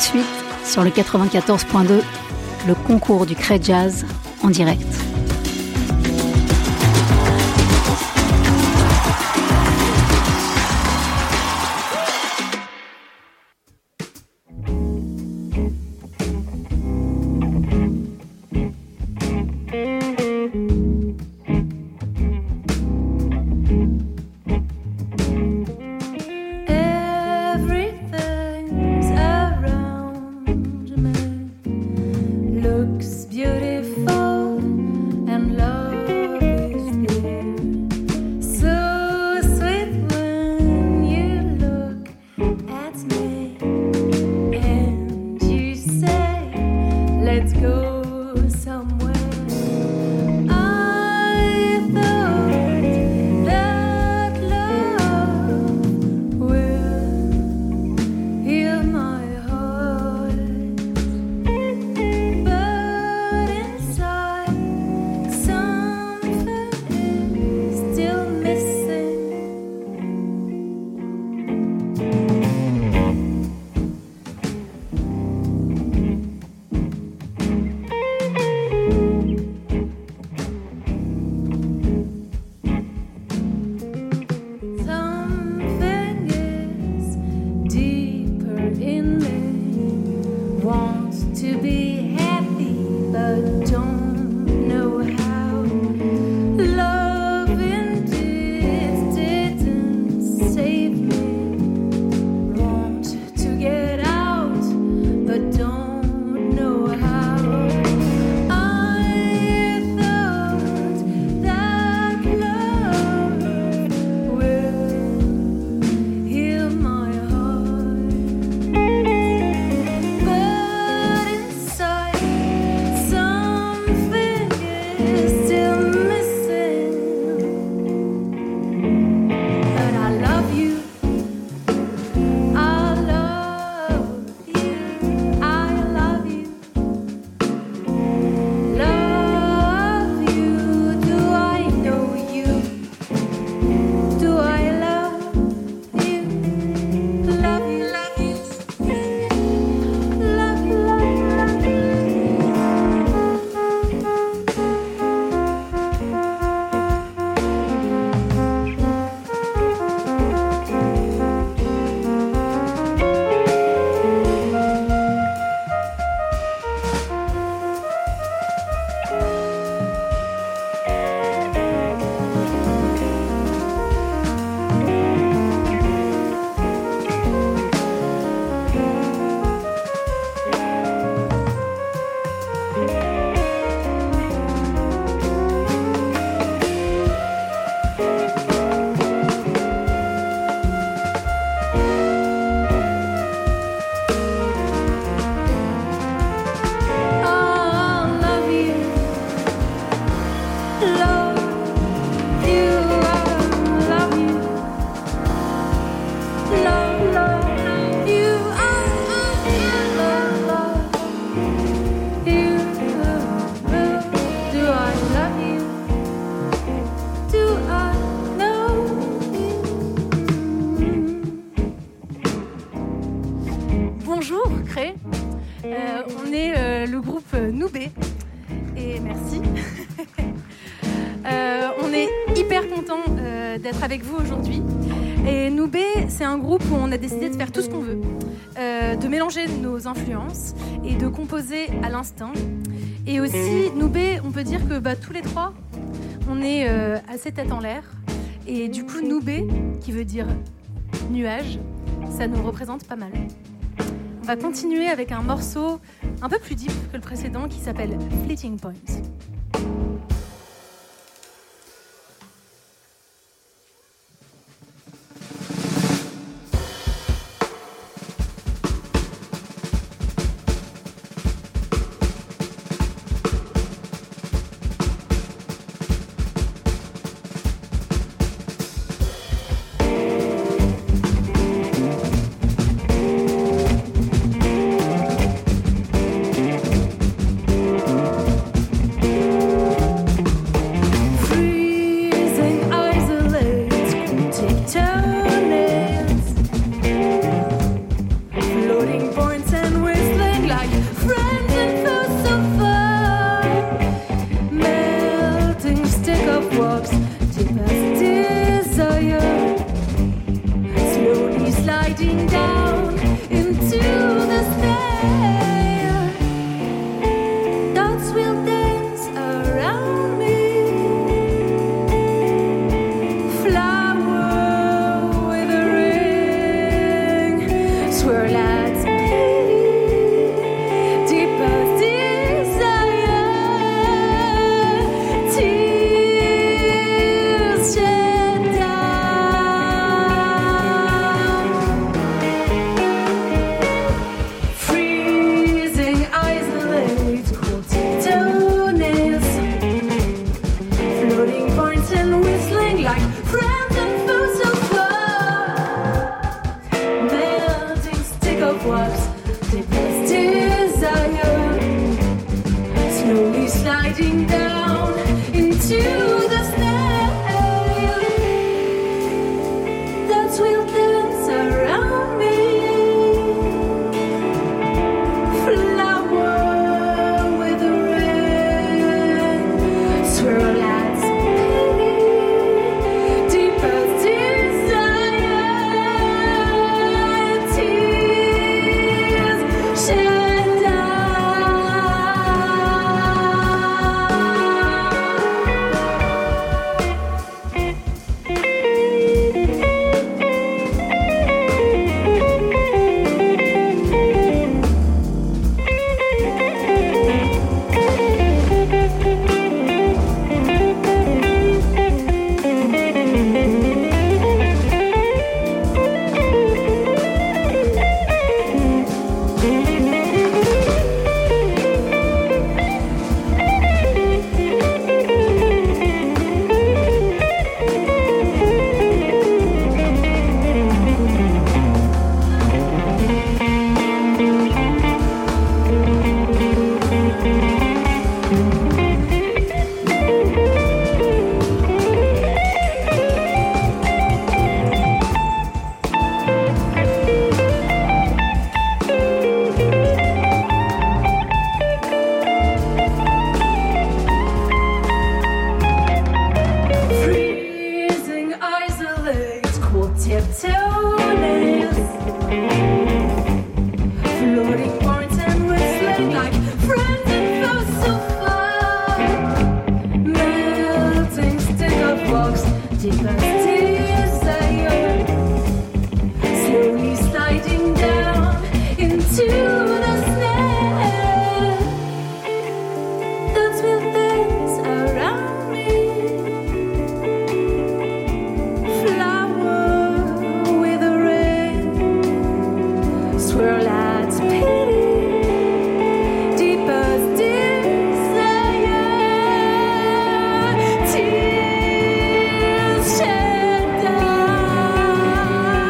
suite sur le 94.2, le concours du Cré Jazz en direct. Avec vous aujourd'hui. Et Noubé, c'est un groupe où on a décidé de faire tout ce qu'on veut, de mélanger nos influences et de composer à l'instinct. Et aussi, Noubé, on peut dire que tous les trois, on est assez tête en l'air. Et du coup, Noubé, qui veut dire nuage, ça nous représente pas mal. On va continuer avec un morceau un peu plus deep que le précédent qui s'appelle Fleeting Point. whistling like friends and foes so far. Melting stick of wax, deepest desire, slowly sliding down into the snail that will dance around me. Flower with the rain, swirl as pity, deepest desire, tears shed down. Freezing, isolate, quartet toenails, floating points and whistling like friends and foes so far. Melting stick of wax, deepest desire, slowly sliding down into the snare that will dance around me. Flower with the rain, swirl at pity, deepest desire, tears shed down.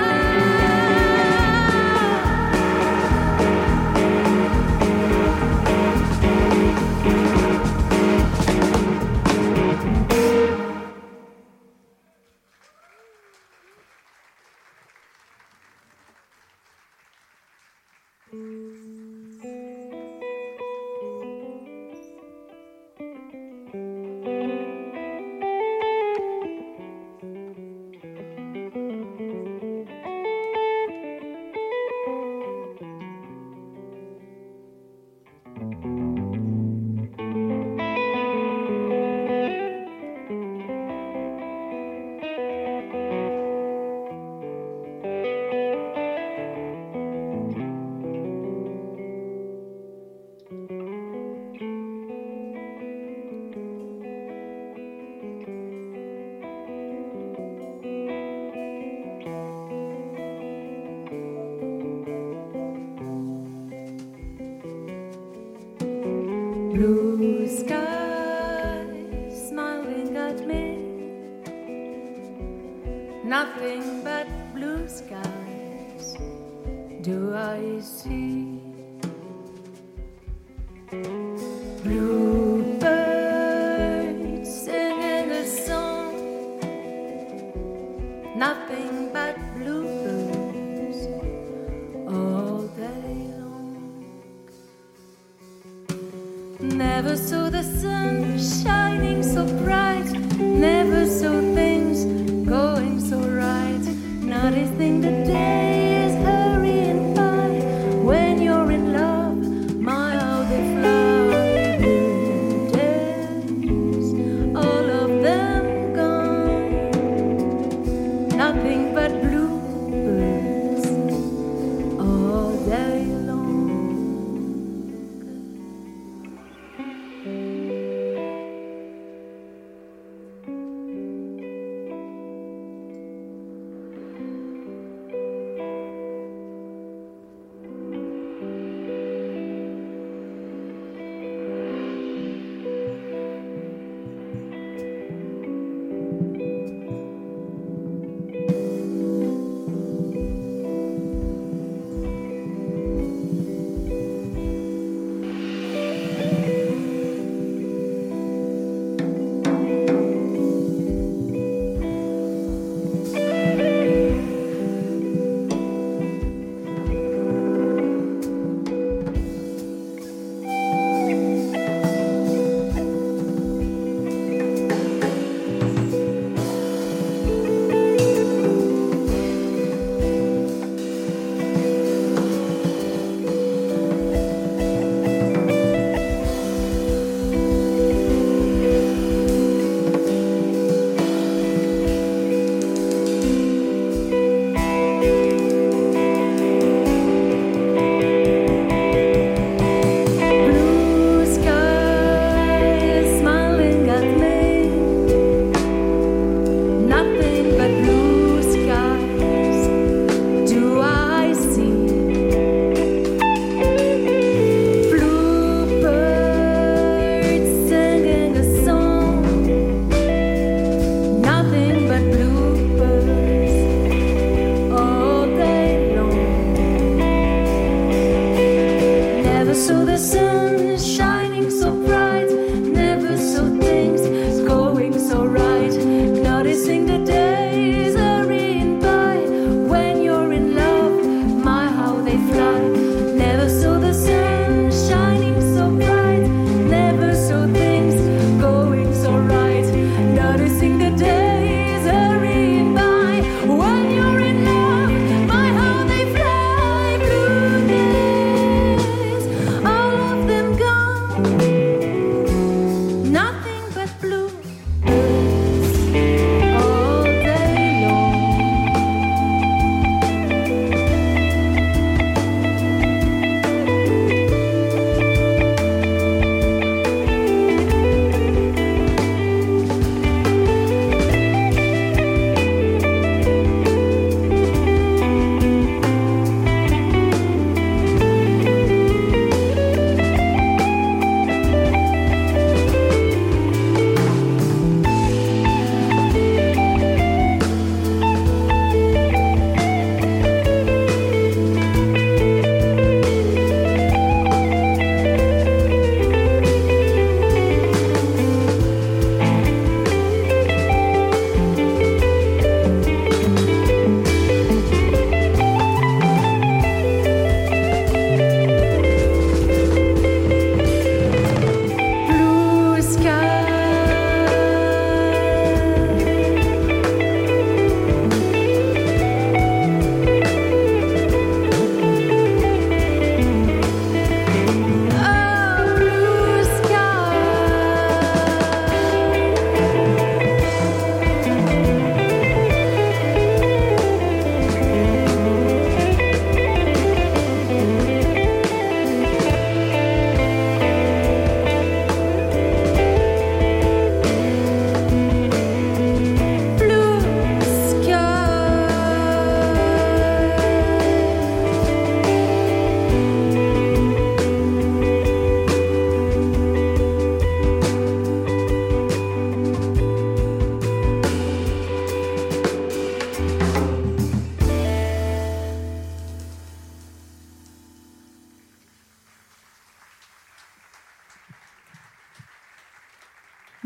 Blue sky smiling at me, nothing but blue skies do I see. Blue birds singing a song, nothing but bluebirds all day long. Never saw the sun shining so bright, never saw things going so right, noticing the days hurrying by. When you're in love, my how they fly. Blue days, all of them gone, nothing but bluebirds all day long.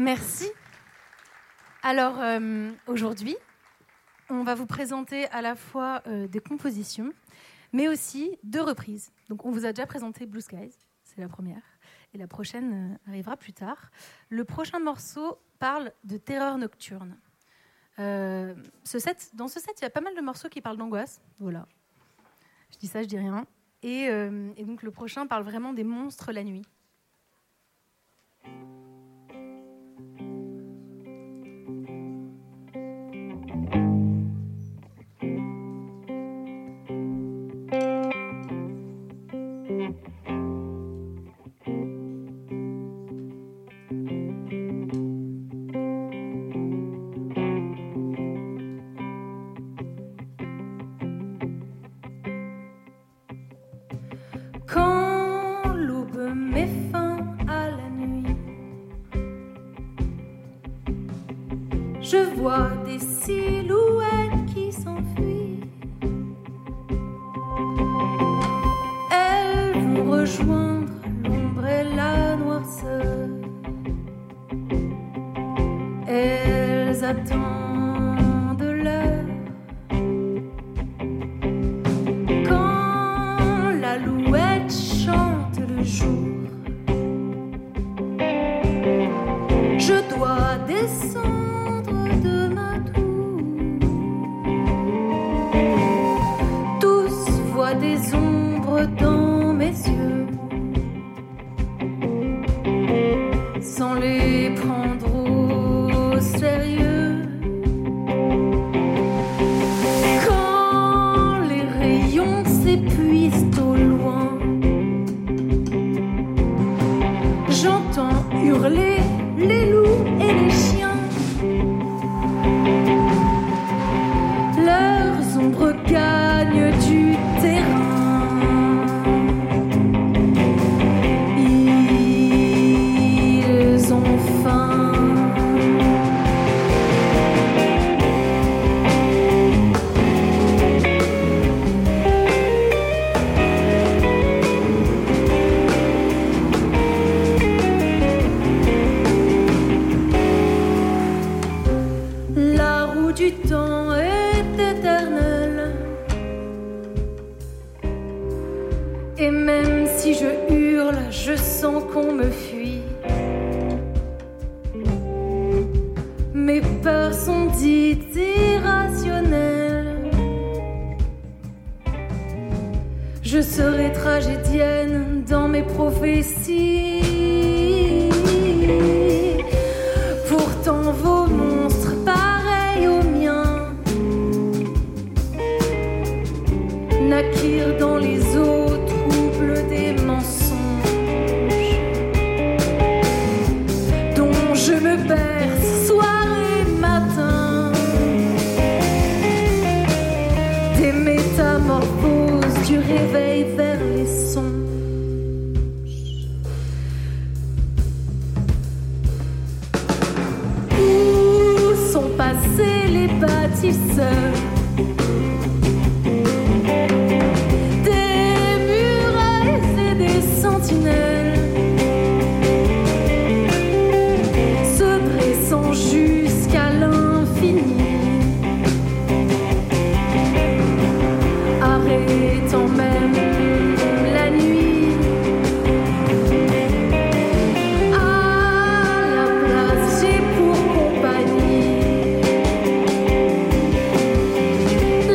Merci. Alors, aujourd'hui, on va vous présenter à la fois des compositions, mais aussi 2 reprises. Donc, on vous a déjà présenté Blue Skies, c'est la première, et la prochaine arrivera plus tard. Le prochain morceau parle de terreur nocturne. Dans ce set, il y a pas mal de morceaux qui parlent d'angoisse. Voilà. Je dis ça, je dis rien. Et donc, le prochain parle vraiment des monstres la nuit. Quand l'aube met fin à la nuit, je vois des silhouettes qui s'enfuient. Elles vont rejoindre l'ombre et la noirceur. Elles attendent l'heure. Quand l'alouette chante le jour, je dois descendre de ma tour. Tous voient des ombres dans mes yeux, sans les prendre au sérieux. Quand les rayons s'épuisent au loin, j'entends hurler les loups et les chiens. Leurs ombres gagnent du terrain. Ils ont faim. La roue du temps est éternelle, et même si je hurle, je sens qu'on me fuit. Mes peurs sont dites irrationnelles. Je serai tragédienne dans mes prophéties. Pourtant vos monstres pareils aux miens naquirent dans les eaux troubles des mensonges, dont je me berce soir et matin. Des métamorphoses du réveil vers les songes. Où sont passés les bâtisseurs? Des murailles et des sentinelles se dressant jusqu'à l'infini, arrêtant même la nuit. À la place, j'ai pour compagnie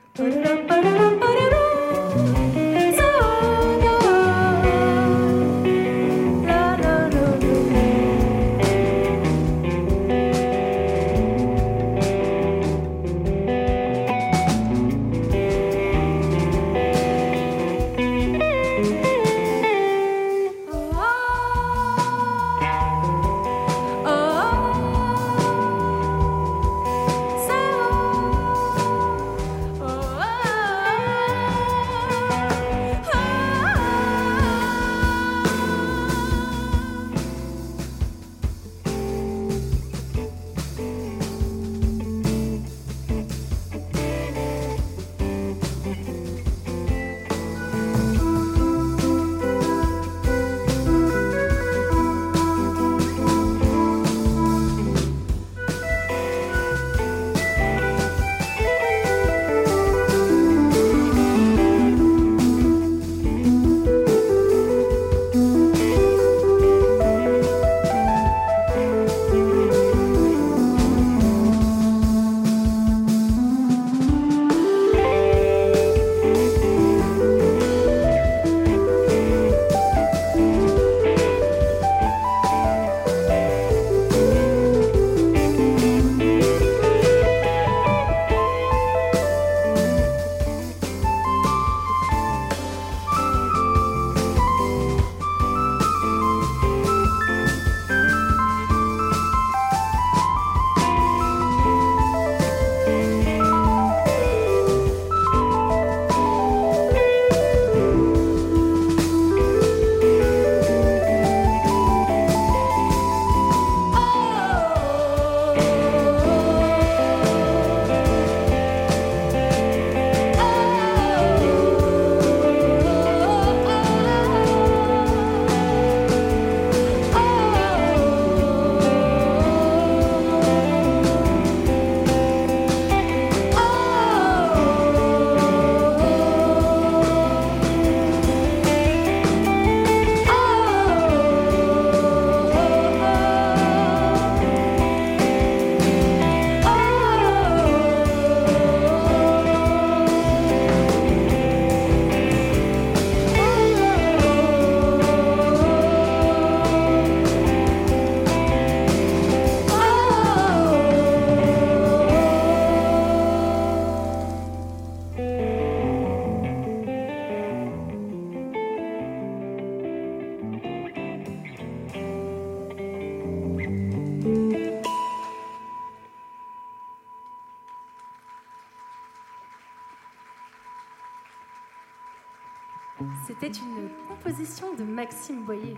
C'était une composition de Maxime Boyer.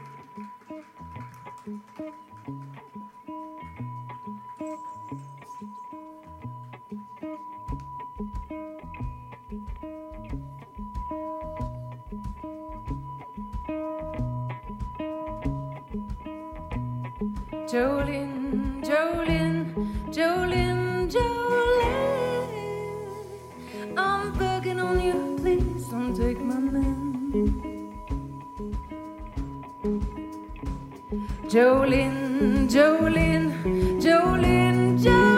Jolene, Jolene, Jolene, Jolene, I'm begging on you, please don't take my man. Jolene, Jolene, Jolene,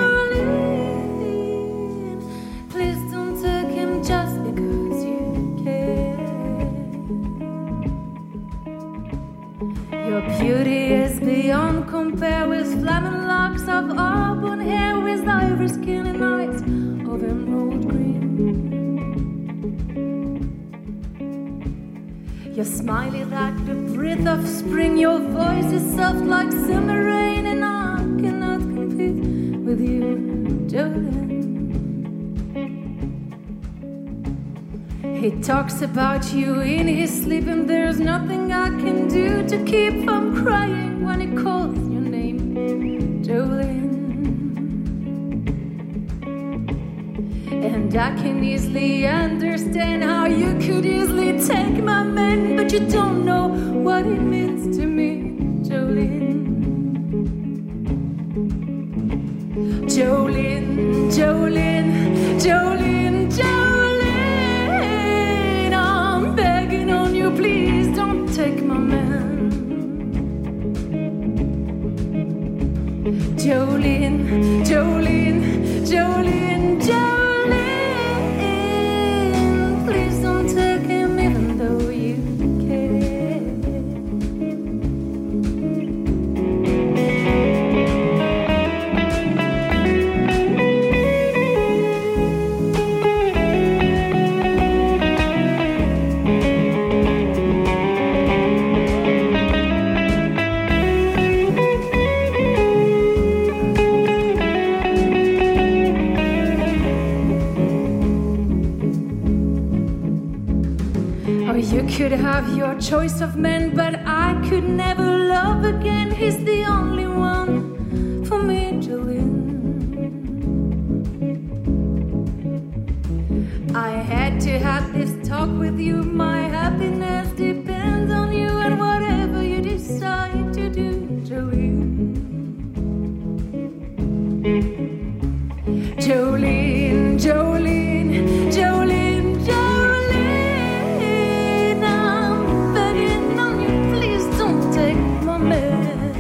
Jolene, please don't take him just because you can. Your beauty is beyond compare with flaming locks of auburn hair, with ivory skin and eyes of emerald green. Your smile is like the breath of spring, your voice is soft like summer rain, and I cannot compete with you, Jolene. He talks about you in his sleep, and there's nothing I can do to keep from crying when he calls your name, Jolene. And I can easily understand how you could easily take my man, but you don't know what it means to me, Jolene. Jolene, Jolene, Jolene, Jolene, I'm begging on you, please don't take my man. Jolene, Jolene, Jolene, Jolene, Oh, you could have your choice of men, but I could never love again. He's the only one for me, Jolene. I had to have this talk with you. My happiness depends on you and whatever you decide to do, Jolene. Jolene, Jolene, Jolene, Jolene, I'm begging on you, please don't take my man.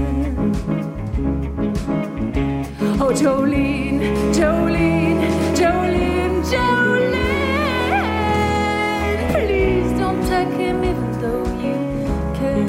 Oh, Jolene, Jolene, Jolene, Jolene, please don't take him even though you can.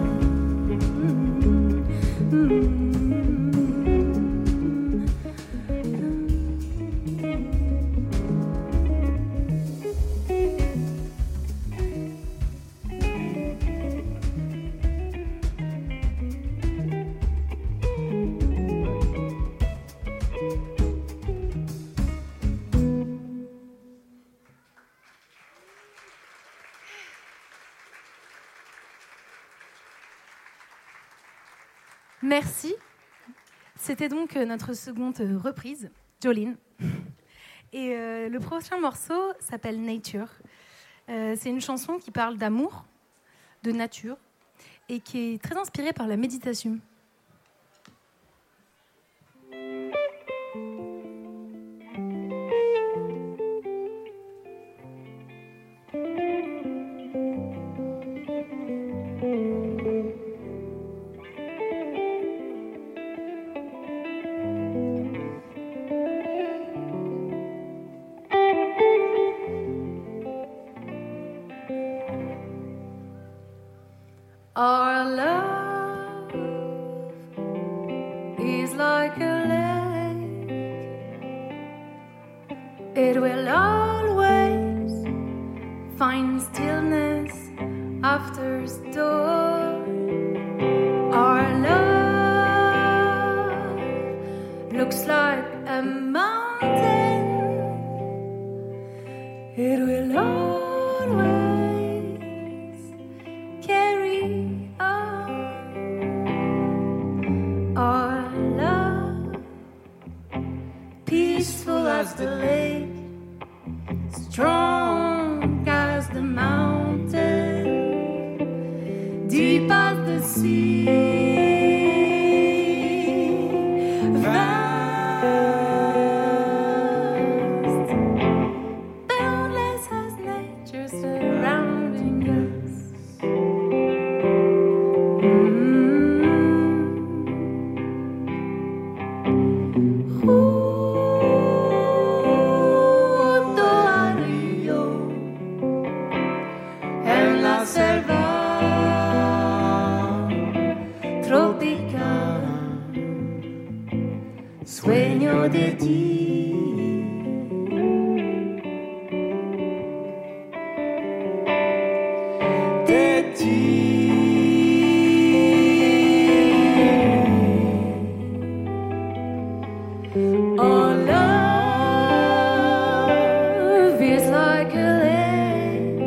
Merci. C'était donc notre seconde reprise, Jolene. Et le prochain morceau s'appelle Nature. C'est une chanson qui parle d'amour, de nature, et qui est très inspirée par la méditation. Our love is like a lake. It will always find stillness after a storm. Our love looks like a mountain. It will always as the lake, strong as the mountain, deep as the sea, vast, boundless as nature surrounding us. Sueño de ti. De ti. Oh, love is like a lake.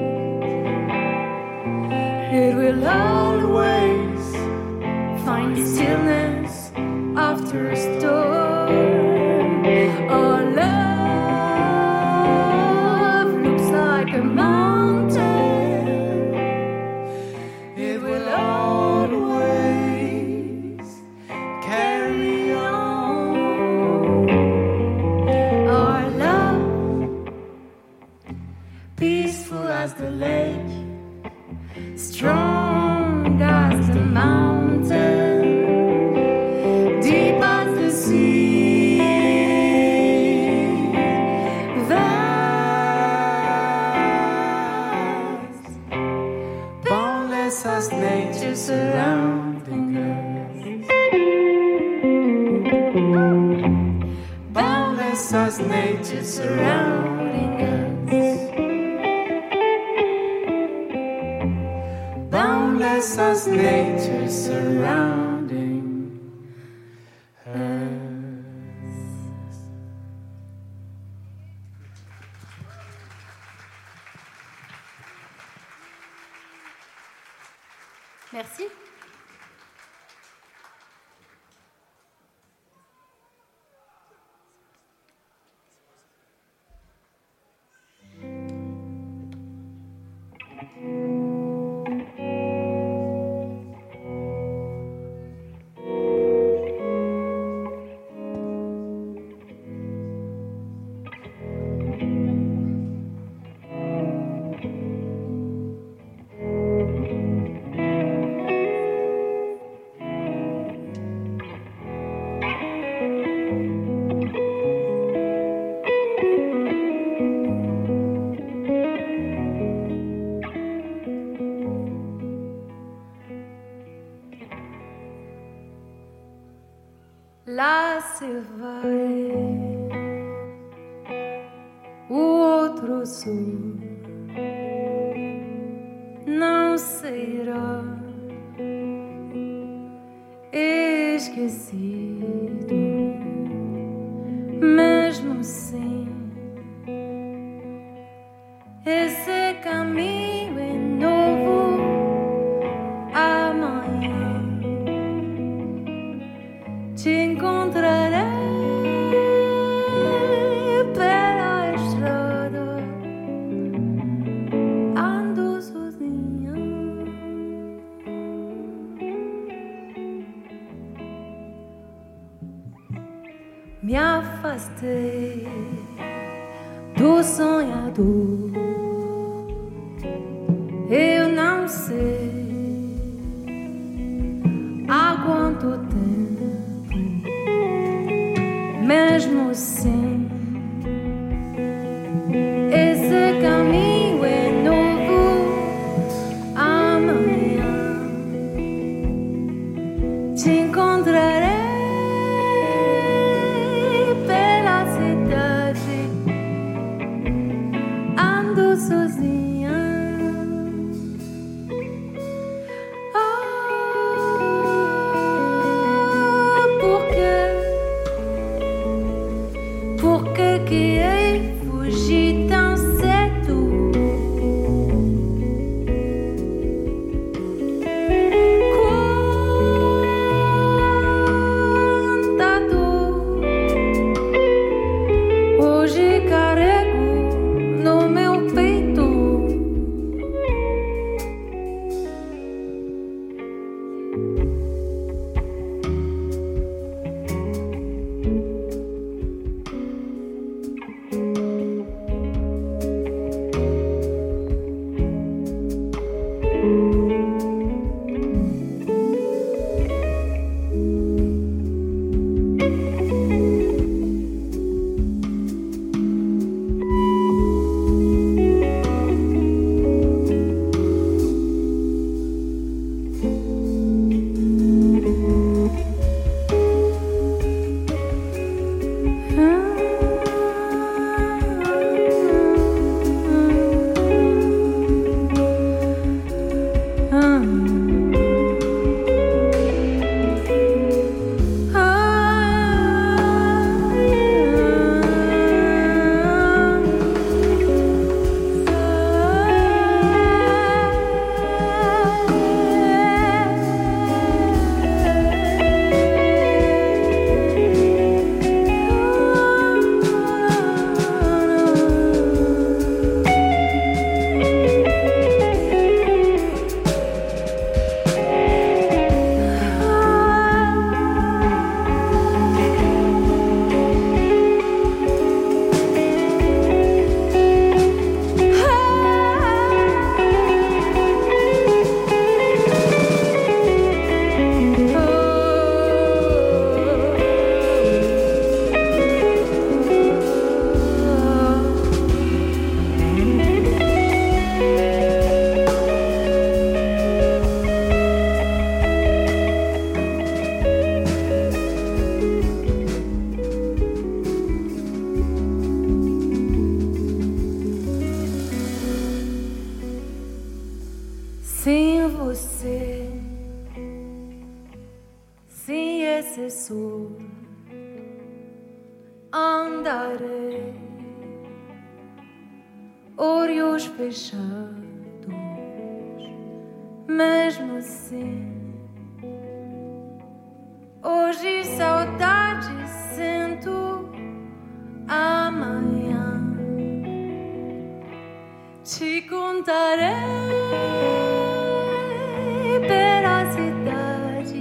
It will always find stillness after a storm. Our love looks like a mountain. It will always carry on. Our love, peaceful as the lake, strong as the mountain, deep as the sea. As nature surrounding us, boundless as nature surrounding us, boundless as nature surrounding us. Merci. Lá se vai o outro sul, não será esquecido, mesmo assim. Esse caminho é novo amanhã. Te encontrarei pela estrada, ando sozinha. Me afastei do sonhador. Eu não sei há quanto tempo, mesmo assim, esse caminho é novo amanhã. Te encontrarei pela cidade, ando sozinha. Que eu fugi tão cedo? Quanta dor hoje carrego no meu peito. Sem você, sem esse sol, andarei, olhos fechados, mesmo assim. Hoje saudade sinto, amanhã te contarei pela cidade,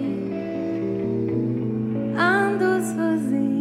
ando sozinha.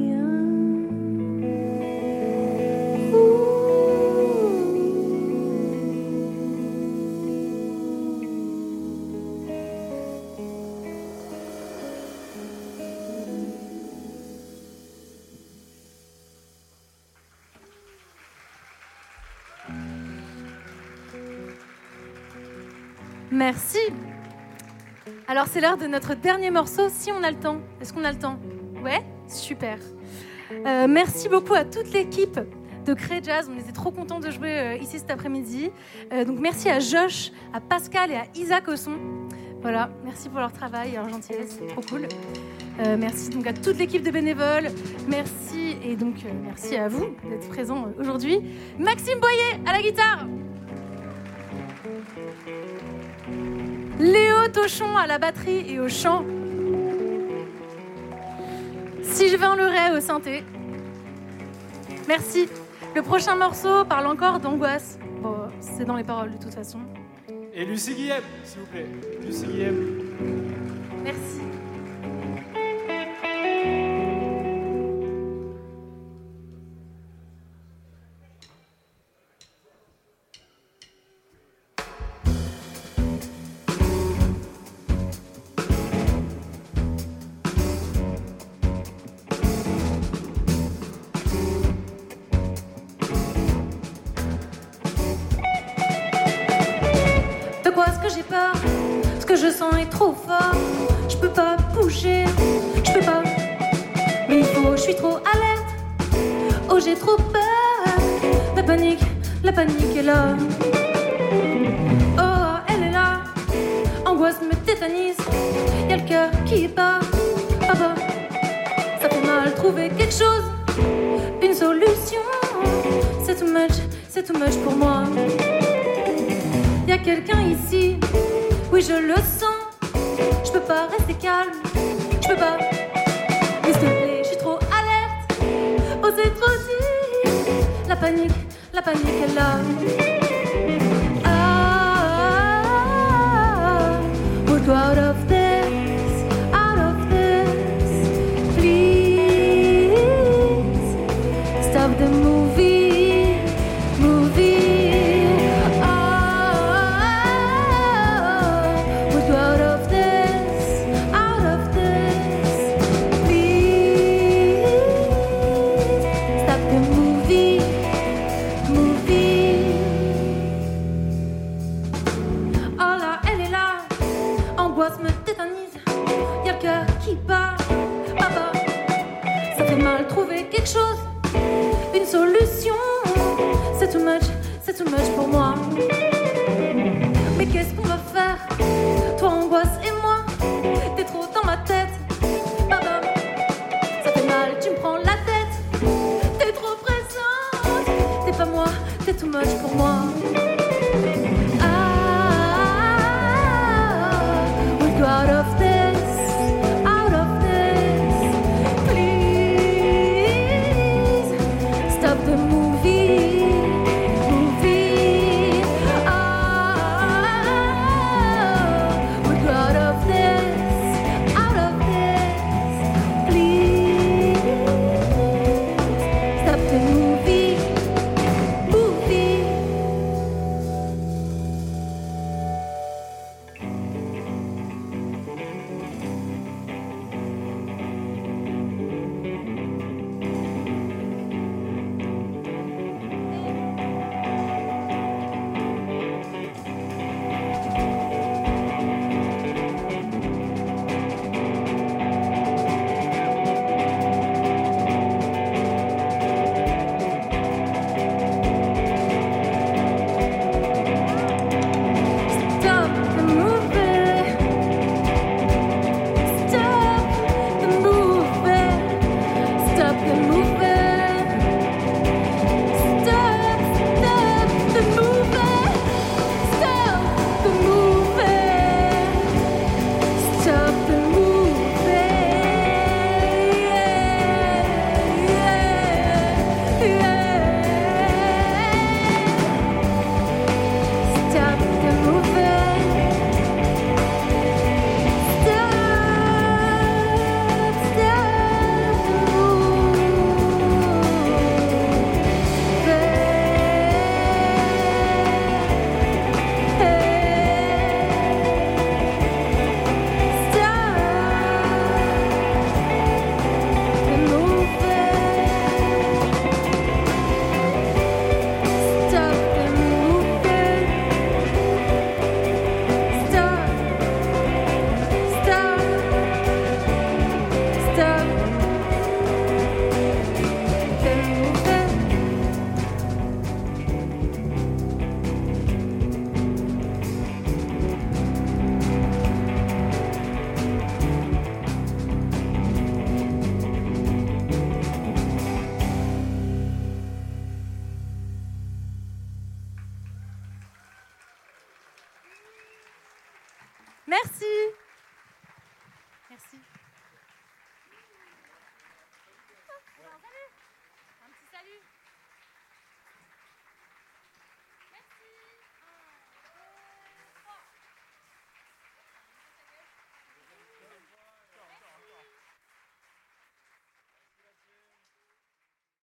Merci. Alors c'est l'heure de notre dernier morceau, si on a le temps. Est-ce qu'on a le temps? Ouais? Super. Merci beaucoup à toute l'équipe de Cré Jazz. On était trop contents de jouer ici cet après-midi. Donc merci à Josh, à Pascal et à Isaac au son. Voilà, merci pour leur travail et leur gentillesse, c'est trop cool. Merci donc à toute l'équipe de bénévoles. Merci et donc merci à vous d'être présents aujourd'hui. Maxime Boyer à la guitare. Léo Tochon à la batterie et au chant. Sylvain Leray au synthé. Merci. Le prochain morceau parle encore d'angoisse. Bon, c'est dans les paroles de toute façon. Et Lucie Guillem, s'il vous plaît. Lucie Guillem. Merci. Ce que je sens est trop fort. Je peux pas bouger, je peux pas. Mais il faut, je suis trop alerte. Oh, j'ai trop peur. La panique est là. Oh, elle est là. Angoisse me tétanise. Y'a le cœur qui bat. Ah bah, ça fait mal trouver quelque chose. Une solution. C'est too much pour moi. Y'a quelqu'un ici. Oui, je le sens. Je peux pas rester calme. Je peux pas. Mais s'il te plaît, je suis trop alerte. Oh, c'est trop dit. La panique est là. We'll go out of this, please. Stop the movie. Une solution, c'est too much pour moi. Mais qu'est-ce qu'on va faire? Toi angoisse et moi, t'es trop dans ma tête. Baba, ça fait mal, tu me prends la tête. T'es trop présente, t'es pas moi, t'es too much pour moi. We'll go out of this. Merci.